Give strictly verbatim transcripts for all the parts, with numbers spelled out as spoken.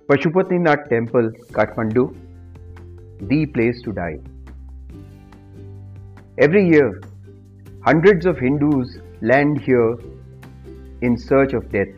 Pashupatinath Temple, Kathmandu, the place to die. Every year, hundreds of Hindus land here in search of death.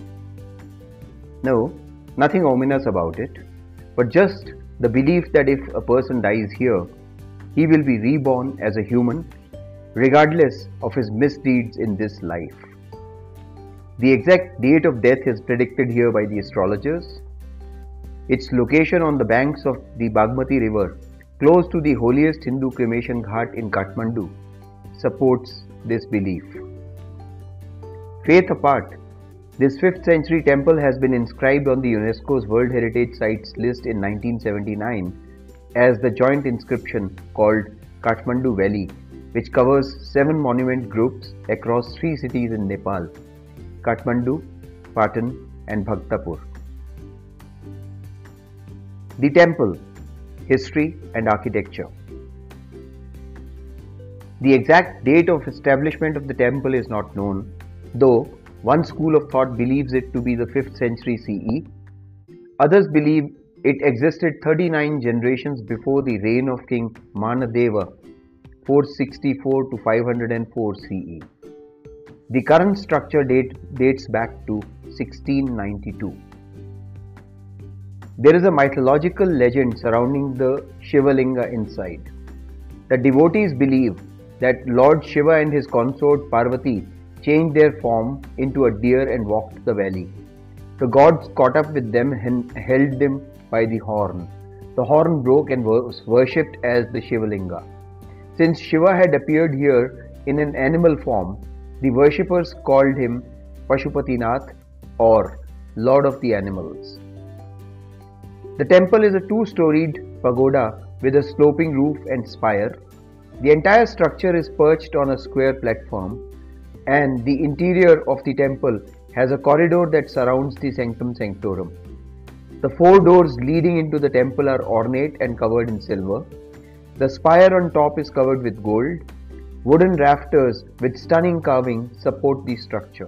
No, nothing ominous about it, but just the belief that if a person dies here, he will be reborn as a human, regardless of his misdeeds in this life. The exact date of death is predicted here by the astrologers. Its location on the banks of the Bagmati river, close to the holiest Hindu cremation ghat in Kathmandu, supports this belief. Faith apart, this fifth century temple has been inscribed on the UNESCO's World Heritage Sites list in nineteen seventy-nine as the joint inscription called Kathmandu Valley, which covers seven monument groups across three cities in Nepal: Kathmandu, Patan and Bhaktapur. The temple, history and architecture. The exact date of establishment of the temple is not known, though one school of thought believes it to be the fifth century C E. Others believe it existed thirty-nine generations before the reign of King Manadeva, four sixty-four to five oh four C E. The current structure date dates back to sixteen ninety-two. There is a mythological legend surrounding the Shiva Linga inside. The devotees believe that Lord Shiva and his consort Parvati changed their form into a deer and walked the valley. The gods caught up with them and held them by the horn. The horn broke and was worshipped as the Shiva Linga. Since Shiva had appeared here in an animal form, the worshippers called him Pashupatinath, or Lord of the Animals. The temple is a two-storied pagoda with a sloping roof and spire. The entire structure is perched on a square platform, and the interior of the temple has a corridor that surrounds the sanctum sanctorum. The four doors leading into the temple are ornate and covered in silver. The spire on top is covered with gold. Wooden rafters with stunning carving support the structure.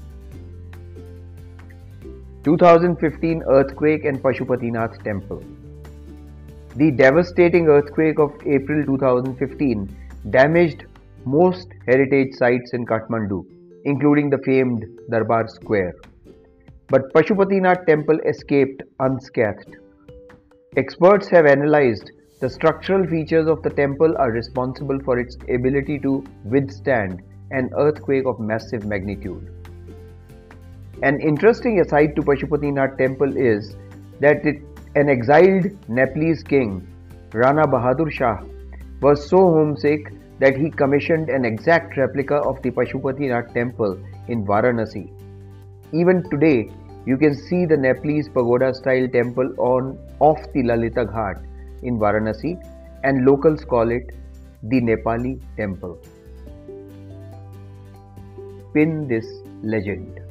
two thousand fifteen earthquake and Pashupatinath temple. The devastating earthquake of April two thousand fifteen damaged most heritage sites in Kathmandu, including the famed Darbar Square. But Pashupatinath temple escaped unscathed. Experts have analyzed the structural features of the temple are responsible for its ability to withstand an earthquake of massive magnitude. An interesting aside to Pashupatinath temple is that it, an exiled Nepalese king, Rana Bahadur Shah, was so homesick that he commissioned an exact replica of the Pashupatinath temple in Varanasi. Even today, you can see the Nepalese pagoda-style temple on off the Lalita Ghat in Varanasi, and locals call it the Nepali temple. Pin this legend.